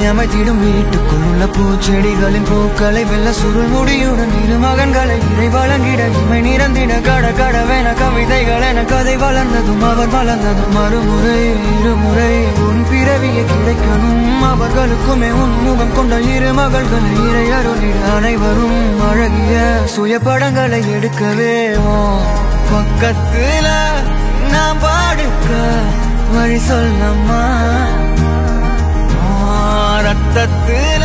அமைத்திடும் வீட்டுக்குள் உள்ள பூச்செடிகளின் பூக்களை வெல்ல சுருள் முடியுடன் இரு மகன்களை இறை வழங்கிட இமை நிறந்திட கட கடவென கவிதைகள் என கதை வளர்ந்ததும் அவர் வளர்ந்ததும் மறுமுறை இருமுறை உன் பிறவியை கிடைக்கணும் அவர்களுக்குமே உன் முகம் கொண்ட இரு மகள்களை இறை அருளிட அனைவரும் அழகிய சுய படங்களை எடுக்கவே பக்கத்துல நான் பாடுக்க வழி சொல்லம்மா ரத்தத்துல